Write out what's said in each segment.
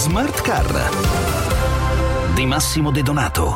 Smart Car di Massimo De Donato.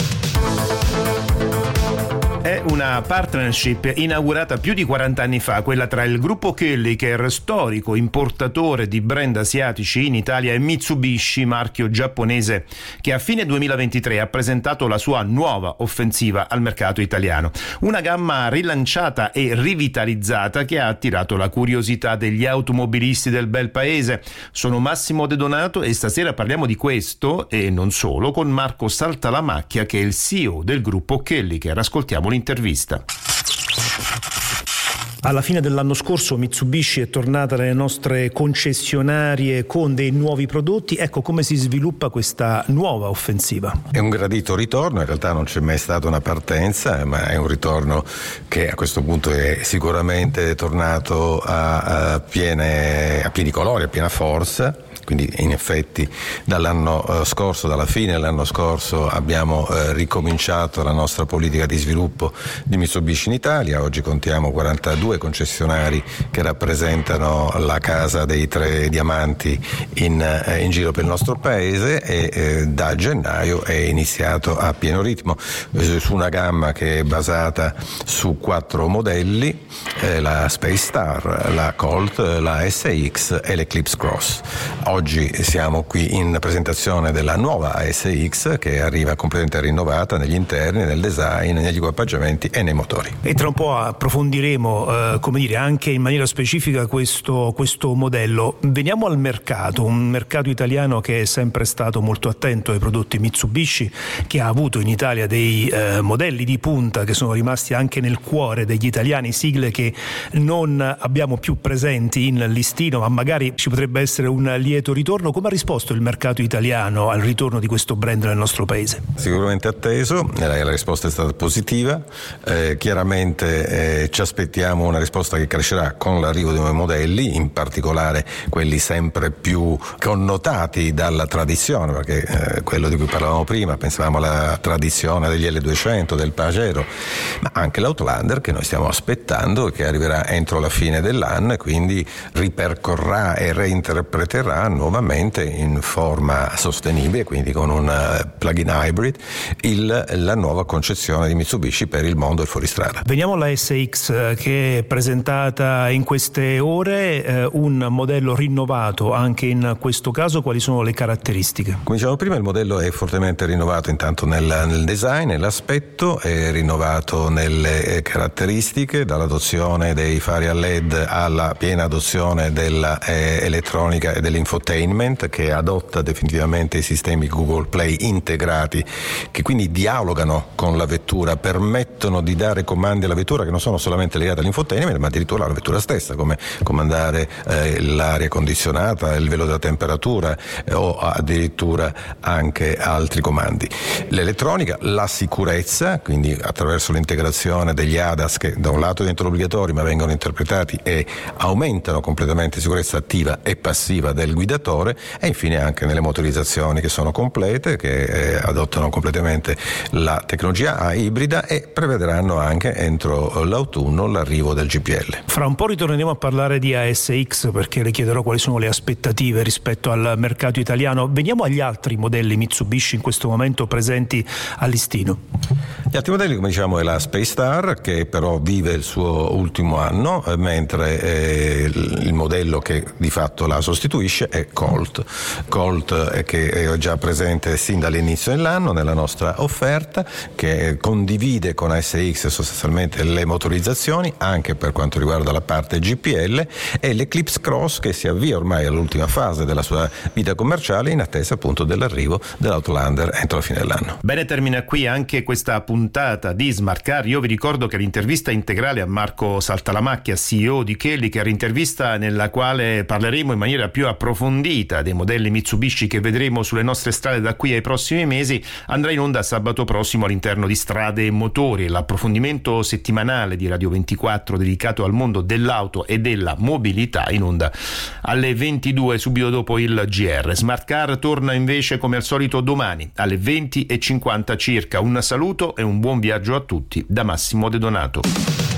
È una partnership inaugurata più di 40 anni fa, quella tra il gruppo Koelliker, storico importatore di brand asiatici in Italia, e Mitsubishi, marchio giapponese, che a fine 2023 ha presentato la sua nuova offensiva al mercato italiano. Una gamma rilanciata e rivitalizzata che ha attirato la curiosità degli automobilisti del bel paese. Sono Massimo De Donato e stasera parliamo di questo e non solo con Marco Saltalamacchia, che è il CEO del gruppo Koelliker. Ascoltiamo l'intervista. Alla fine dell'anno scorso Mitsubishi è tornata nelle nostre concessionarie con dei nuovi prodotti. Ecco come si sviluppa questa nuova offensiva. È un gradito ritorno, in realtà non c'è mai stata una partenza, ma è un ritorno che a questo punto è sicuramente tornato a pieni colori, a piena forza. Quindi in effetti dall'anno scorso, dalla fine dell'anno scorso, abbiamo ricominciato la nostra politica di sviluppo di Mitsubishi in Italia. Oggi contiamo 42 concessionari che rappresentano la casa dei tre diamanti in giro per il nostro paese, e da gennaio è iniziato a pieno ritmo su una gamma che è basata su 4 modelli, la Space Star, la Colt, la SX e l'Eclipse Cross. Oggi siamo qui in presentazione della nuova ASX, che arriva completamente rinnovata negli interni, nel design, negli equipaggiamenti e nei motori. E tra un po' approfondiremo anche in maniera specifica questo modello. Veniamo al mercato, un mercato italiano che è sempre stato molto attento ai prodotti Mitsubishi, che ha avuto in Italia dei modelli di punta che sono rimasti anche nel cuore degli italiani, sigle che non abbiamo più presenti in listino, ma magari ci potrebbe essere un lieto ritorno. Come ha risposto il mercato italiano al ritorno di questo brand nel nostro paese? Sicuramente atteso, la risposta è stata positiva. Chiaramente ci aspettiamo una risposta che crescerà con l'arrivo dei nuovi modelli, in particolare quelli sempre più connotati dalla tradizione, perché quello di cui parlavamo prima, pensavamo alla tradizione degli L200, del Pajero, ma anche l'Outlander, che noi stiamo aspettando e che arriverà entro la fine dell'anno, e quindi ripercorrerà e reinterpreterà nuovamente in forma sostenibile, quindi con un plug-in hybrid, la nuova concezione di Mitsubishi per il mondo del fuoristrada. Veniamo alla SX, che è presentata in queste ore, un modello rinnovato anche in questo caso. Quali sono le caratteristiche? Come dicevamo prima, il modello è fortemente rinnovato intanto nel design, nell'aspetto, è rinnovato nelle caratteristiche, dall'adozione dei fari a LED alla piena adozione della elettronica e dell'infotainment, che adotta definitivamente i sistemi Google Play integrati, che quindi dialogano con la vettura, permettono di dare comandi alla vettura che non sono solamente legati all'infotainment, ma addirittura alla vettura stessa, come comandare l'aria condizionata, il velo della temperatura o addirittura anche altri comandi. L'elettronica, la sicurezza, quindi attraverso l'integrazione degli ADAS, che da un lato diventano obbligatori ma vengono interpretati e aumentano completamente la sicurezza attiva e passiva del guidatore, e infine anche nelle motorizzazioni, che sono complete, che adottano completamente la tecnologia ibrida e prevederanno anche entro l'autunno l'arrivo del GPL. Fra un po' ritorneremo a parlare di ASX, perché le chiederò quali sono le aspettative rispetto al mercato italiano. Veniamo agli altri modelli Mitsubishi in questo momento presenti a listino. Gli altri modelli, come diciamo, è la Space Star, che però vive il suo ultimo anno, mentre il modello che di fatto la sostituisce è Colt, che è già presente sin dall'inizio dell'anno nella nostra offerta, che condivide con ASX sostanzialmente le motorizzazioni anche per quanto riguarda la parte GPL, e l'Eclipse Cross, che si avvia ormai all'ultima fase della sua vita commerciale, in attesa appunto dell'arrivo dell'Outlander entro la fine dell'anno. Bene, termina qui anche questa puntata di Smart Car. Io vi ricordo che l'intervista integrale a Marco Saltalamacchia, CEO di Koelliker, intervista nella quale parleremo in maniera più approfondita dei modelli Mitsubishi che vedremo sulle nostre strade da qui ai prossimi mesi, andrà in onda sabato prossimo all'interno di Strade e Motori, l'approfondimento settimanale di Radio 24 dedicato al mondo dell'auto e della mobilità, in onda alle 22 subito dopo il GR. Smart Car torna invece come al solito domani alle 20:50 circa. Un saluto e un buon viaggio a tutti da Massimo De Donato.